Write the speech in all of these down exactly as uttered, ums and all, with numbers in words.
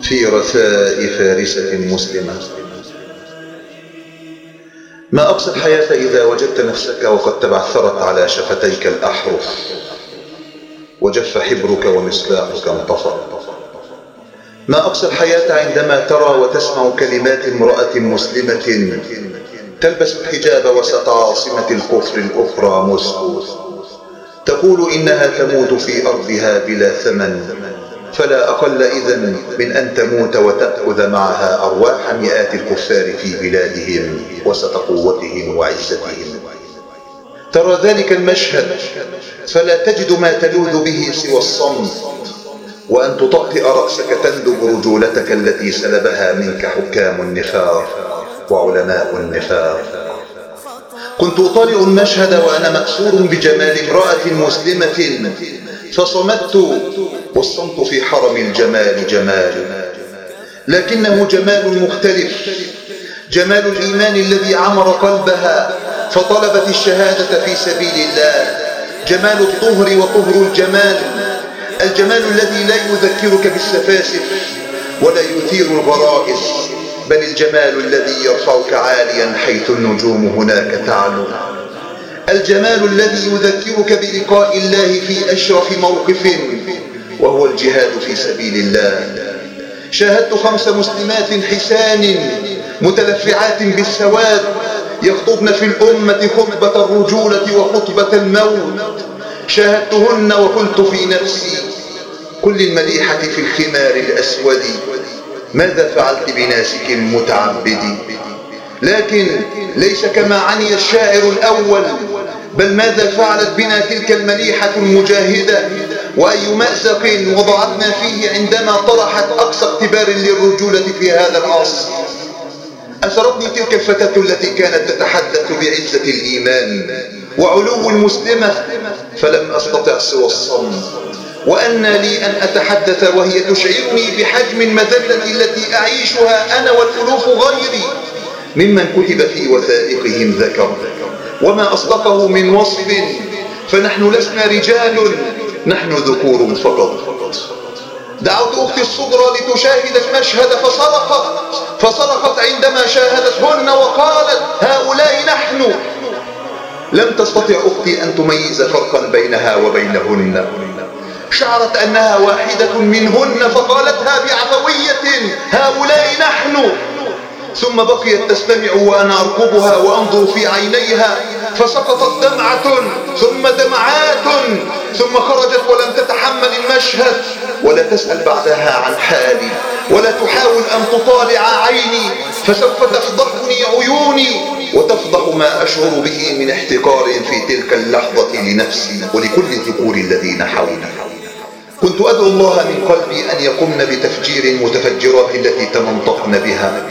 في رثاء فارسة مسلمة. ما أقصى الحياة إذا وجدت نفسك وقد تبعثرت على شفتيك الأحرف وجف حبرك ومصباحك انطفأ. ما أقصى الحياة عندما ترى وتسمع كلمات امرأة مسلمة تلبس الحجاب وسط عاصمة الكفر الأخرى موسكو تقول إنها تموت في أرضها بلا ثمن، فلا أقل إذن من أن تموت وتأخذ معها أرواح مئات الكفار في بلادهم وسط قوتهم وعزتهم. ترى ذلك المشهد فلا تجد ما تلوذ به سوى الصمت، وأن تطأطئ رأسك تندب رجولتك التي سلبها منك حكام النفاق وعلماء النفاق. كنت أطالع المشهد وأنا مأسور بجمال امرأة مسلمة فصمت، والصمت في حرم الجمال جمال، لكنه جمال مختلف، جمال الإيمان الذي عمر قلبها فطلبت الشهادة في سبيل الله، جمال الطهر وطهر الجمال، الجمال الذي لا يذكرك بالسفاسف ولا يثير الغرائز، بل الجمال الذي يرفعك عاليا حيث النجوم هناك تعلو، الجمال الذي يذكرك بلقاء الله في أشرف موقف وهو الجهاد في سبيل الله. شاهدت خمس مسلمات حسان متلفعات بالسواد يخطبن في الأمة خطبة الرجولة وخطبة الموت. شاهدتهن وقلت في نفسي كل المليحة في الخمار الأسود، ماذا فعلت بناسك المتعبد؟ لكن ليس كما عني الشاعر الأول، بل ماذا فعلت بنا تلك المليحة المجاهدة، وأي مأزق وضعتنا فيه عندما طرحت أقصى اختبار للرجولة في هذا العصر. أسرتني تلك الفتاة التي كانت تتحدث بعزة الإيمان وعلو المسلمة، فلم أستطع سوى الصمت، وأن لي أن أتحدث وهي تشعرني بحجم المذلة التي أعيشها أنا والألوف غيري ممن كتب في وثائقهم ذكر، وما أصدقه من وصف، فنحن لسنا رجال، نحن ذكور فقط. دعوت أختي الصغرى لتشاهد المشهد فصرخت فصرخت عندما شاهدتهن وقالت هؤلاء نحن. لم تستطع أختي أن تميز فرقا بينها وبينهن، شعرت أنها واحدة منهن فقالتها بعفوية هؤلاء نحن، ثم بقيت تستمع وأنا أرقبها وأنظر في عينيها، فسقطت دمعة ثم دمعات ثم خرجت ولم تتحمل المشهد، ولا تسأل بعدها عن حالي ولا تحاول أن تطالع عيني، فسوف تفضحني عيوني وتفضح ما أشعر به من احتقار في تلك اللحظة لنفسي ولكل الذكور الذين حولي. كنت أدعو الله من قلبي أن يقمن بتفجير المتفجرات التي تمنطقن بها.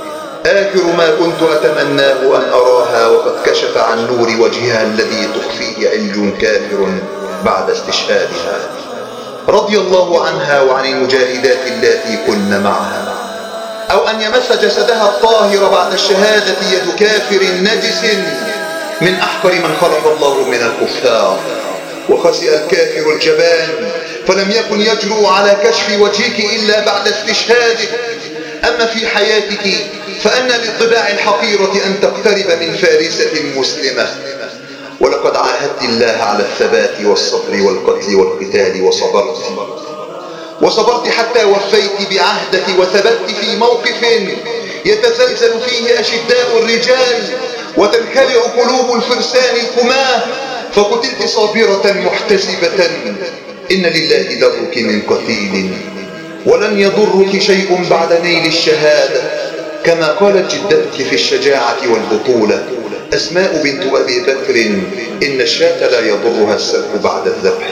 آخر ما كنت أتمناه أن أراها وقد كشف عن نور وجهها الذي تخفيه علج كافر بعد استشهادها. رضي الله عنها وعن المجاهدات التي كن معها. أو أن يمس جسدها الطاهر بعد الشهادة يد كافر نجس من أحقر من خلق الله من الكفار. وخسئ الكافر الجبان فلم يكن يجرؤ على كشف وجهك إلا بعد استشهادك. أما في حياتك فأن للطباع الحقيرة أن تقترب من فارسة مسلمة، ولقد عاهدت الله على الثبات والصبر والقتل والقتال وصبرت وصبرت حتى وفيت بعهدك وثبت في موقف يتزلزل فيه أشداء الرجال وتنخلع قلوب الفرسان الكماه، فقتلت صابرة محتسبة. إن لله درك من قتيل ولن يضرك شيء بعد نيل الشهادة، كما قالت جدتك في الشجاعة والبطولة أسماء بنت أبي بكر إن الشاة لا يضرها السلب بعد الذبح.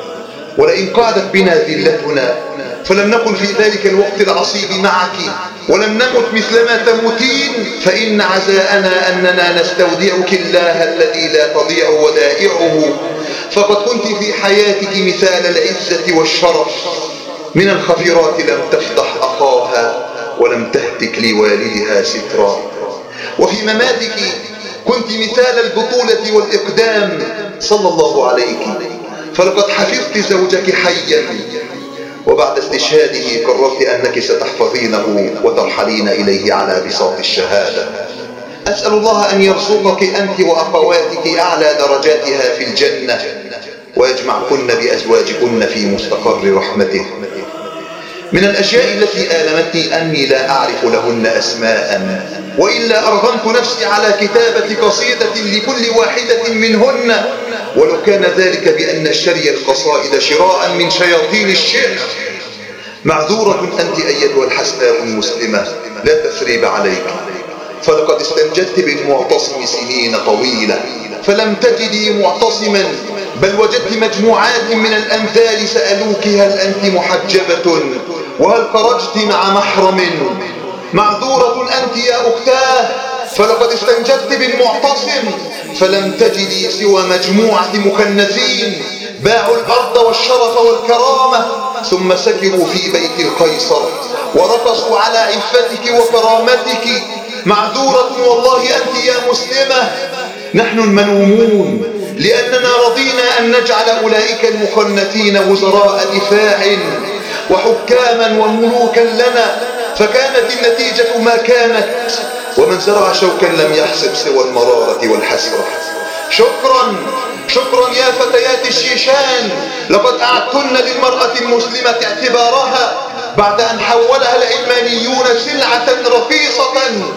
ولئن قعدت بنا ذلتنا فلم نكن في ذلك الوقت العصيب معك ولم نمت مثلما تموتين، فإن عزاءنا أننا نستودعك الله الذي لا تضيع ودائعه، فقد كنت في حياتك مثال العزة والشرف. من الخفيرات لم تفضح أخاها ولم تهتك لوالدها سترا، وفي مماتك كنت مثال البطولة والإقدام صلى الله عليك، فلقد حفظت زوجك حيا وبعد استشهاده قررت أنك ستحفظينه وترحلين إليه على بساط الشهادة. أسأل الله أن يرزقك أنت وأخواتك أعلى درجاتها في الجنة، ويجمعكن بأزواجكن في مستقر رحمته. من الأشياء التي آلمتني أني لا أعرف لهن أسماء، وإلا أرغمت نفسي على كتابة قصيدة لكل واحدة منهن، ولو كان ذلك بأن اشتري القصائد شراء من شياطين الشعر. معذورة أنت أيتها الحسناء المسلمة، لا تثريب عليك، فلقد استنجدت بالمعتصم سنين طويلة فلم تجدي معتصما، بل وجدت مجموعات من الأمثال سألوك هل أنت محجبة وهل خرجت مع محرم. معذورة أنت يا أختاه، فلقد استنجدت بالمعتصم فلم تجدي سوى مجموعة مكنزين باعوا الأرض والشرف والكرامة ثم سكنوا في بيت القيصر ورقصوا على عفتك وكرامتك. معذورة والله أنت يا مسلمة. نحن الملومون لأننا رضينا أن نجعل أولئك المخنثين وزراء دفاع وحكاما وملوكا لنا، فكانت النتيجة ما كانت، ومن زرع شوكا لم يحسب سوى المرارة والحسرة. شكرا شكرا يا فتيات الشيشان، لقد أعدتن للمرأة المسلمة اعتبارها بعد أن حولها العلمانيون سلعة رخيصة.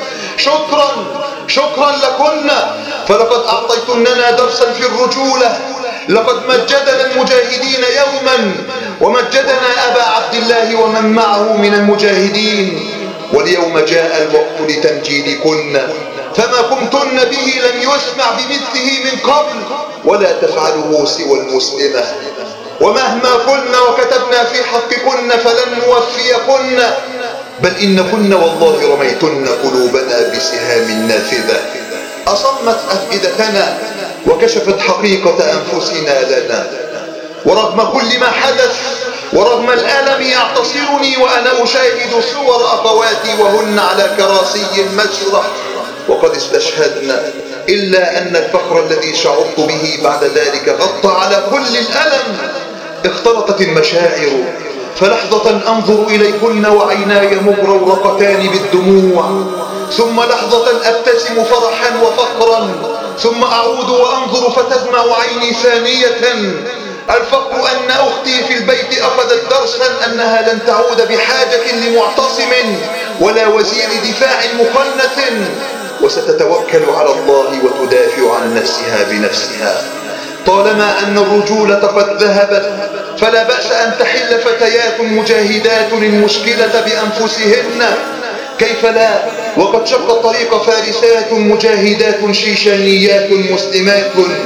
شكرا شكرا لكن، فلقد أعطيتننا درسا في الرجولة. لقد مجدنا المجاهدين يوما ومجدنا أبا عبد الله ومن معه من المجاهدين، واليوم جاء الوقت لتمجيدكن، فما قمتن به لم يسمع بمثله من قبل ولا تفعله سوى المسلمة. ومهما قلنا وكتبنا في حقكن فلن نوفيكن، بل إنكن والله رميتن قلوبنا بسهام نافذة أصمت أفئدتنا وكشفت حقيقة أنفسنا لنا. ورغم كل ما حدث ورغم الألم يعتصرني وأنا أشاهد صور أخواتي وهن على كراسي المسرح وقد استشهدنا، إلا أن الفخر الذي شعرت به بعد ذلك غطى على كل الألم. اختلطت المشاعر، فلحظة أنظر إليكن وعيناي مغرورقتان بالدموع، ثم لحظة أبتسم فرحا وفخرا، ثم أعود وأنظر فتدمع عيني ثانية. الفخر أن أختي في البيت أخذت درسا أنها لن تعود بحاجة لمعتصم ولا وزير دفاع مخنث، وستتوكل على الله وتدافع عن نفسها بنفسها. طالما أن الرجولة قد ذهبت فلا بأس أن تحل فتيات مجاهدات المشكلة بأنفسهن. كيف لا، وقد شق الطريق فارسات مجاهدات شيشانيات مسلمات،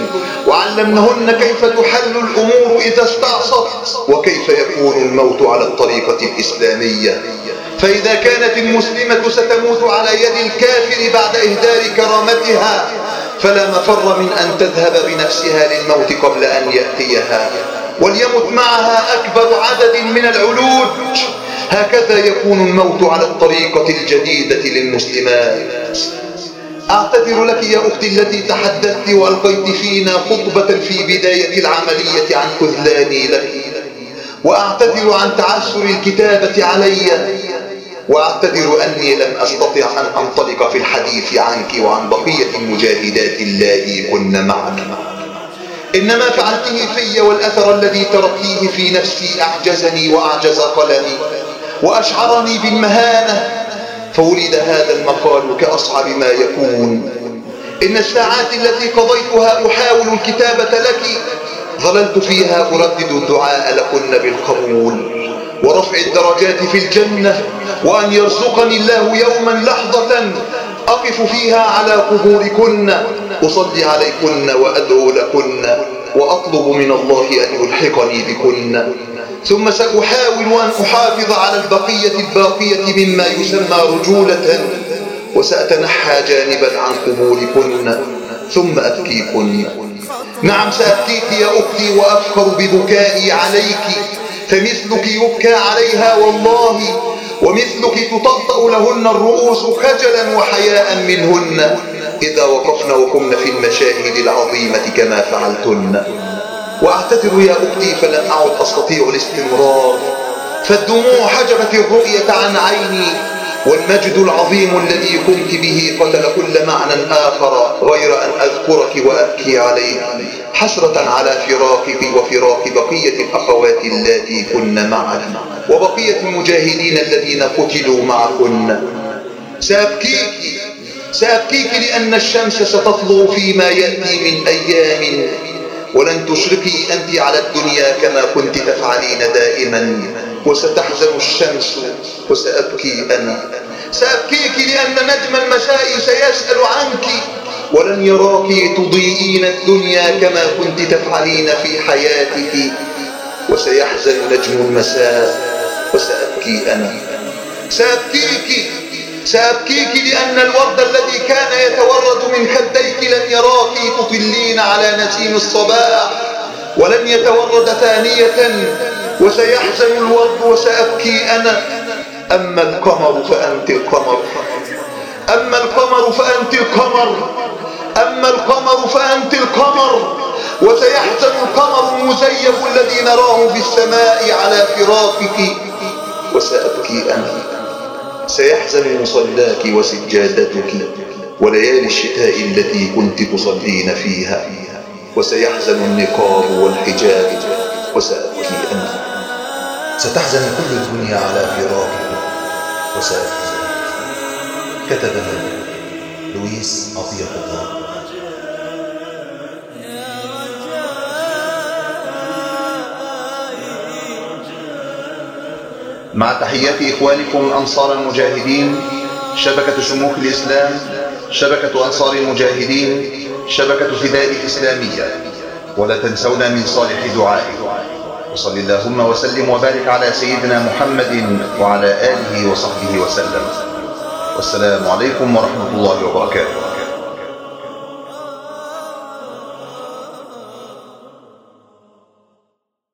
وعلمنهن كيف تحل الأمور إذا استعصت وكيف يكون الموت على الطريقة الإسلامية. فإذا كانت المسلمة ستموت على يد الكافر بعد إهدار كرامتها فلا مفر من أن تذهب بنفسها للموت قبل أن يأتيها، وليمت معها أكبر عدد من العلوج. هكذا يكون الموت على الطريقة الجديدة للمسلمات. أعتذر لك يا أختي التي تحدثت وألقيت فينا خطبة في بداية العملية عن خذلاني لك، وأعتذر عن تعسر الكتابة علي، وأعتذر أني لم أستطع أن أنطلق في الحديث عنك وعن بقية المجاهدات اللاتي كن معك. إنما فعلته في والأثر الذي تركتيه في نفسي أعجزني وأعجز قلمي وأشعرني بالمهانة، فولد هذا المقال كأصعب ما يكون. إن الساعات التي قضيتها أحاول الكتابة لك ظللت فيها أردد الدعاء لكن بالقبول ورفع الدرجات في الجنة، وأن يرزقني الله يوما لحظة أقف فيها على قبوركن أصلي عليكن وأدعو لكن وأطلب من الله أن يلحقني بكن. ثم سأحاول أن أحافظ على البقية الباقية مما يسمى رجولة، وسأتنحى جانبا عن قبوركن ثم أبكيكن. نعم سأبكيك يا أختي وأفخر ببكائي عليك، فمثلك يبكى عليها والله، ومثلك تطأطأ لهن الرؤوس خجلا وحياء منهن إذا وقفن وقمن في المشاهد العظيمة كما فعلتن. وأعتذر يا أختي فلن أعد أستطيع الاستمرار، فالدموع حجبت الرؤية عن عيني، والمجد العظيم الذي قمت به قتل كل معنى آخر غير أن أذكرك وأبكي عليك حسرة على فراقك وفراق بقية الأخوات اللاتي كن معك وبقية المجاهدين الذين قتلوا معكن. سأبكيك سأبكيك لأن الشمس ستطلع فيما يأتي من أيام، ولن تشرقي أنت على الدنيا كما كنت تفعلين دائما، وستحزن الشمس وسأبكي أنا. سأبكيك لأن نجم المساء سيسأل عنك، ولن يراك تضيئين الدنيا كما كنت تفعلين في حياتك، وسيحزن نجم المساء وسأبكي أنا. سأبكيك سأبكيك لأن الورد الذي كان يتورد من خديك لن يراك تطلين على نسيم الصباح، ولن يتورد ثانية، وسيحزن الورد وسأبكي أنا. أما القمر فأنت القمر، أما القمر فأنت القمر، أما القمر فأنت القمر، وسيحزن القمر المزيف الذي نراه في السماء على فراقك، وسأبكي أنا. سيحزن مصلاك وسجادتك وليالي الشتاء التي كنت تصلين فيها، وسيحزن النقاب والحجاب وسأبكي أنا. ستحزن كل الدنيا على فراقك وسأبكي. كتبها لويس عطية الله. مع تحيات إخوانكم أنصار المجاهدين، شبكة شموخ الإسلام، شبكة أنصار المجاهدين، شبكة فداء الإسلامية. ولا تنسونا من صالح دعائكم. وصل اللهم وسلم وبارك على سيدنا محمد وعلى آله وصحبه وسلم. والسلام عليكم ورحمة الله وبركاته.